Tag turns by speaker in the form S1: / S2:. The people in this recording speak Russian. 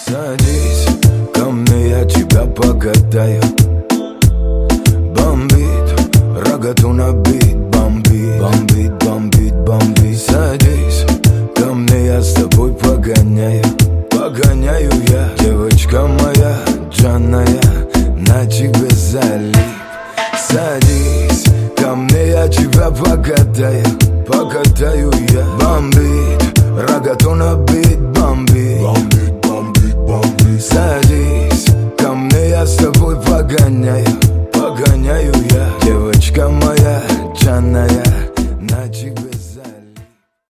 S1: Садись ко мне, я тебя погадаю. Бомбит, рогату набит, бомбит, бомбит, бомбит, бомбит. Садись ко мне, я с тобой погоняю. Погоняю я, девочка моя, джанная, на тебе залип. Садись ко мне, я тебя погадаю. Погадаю я. Бомбит, рогату набит, бомбит, бомбит, бомбит, бомбит. Садись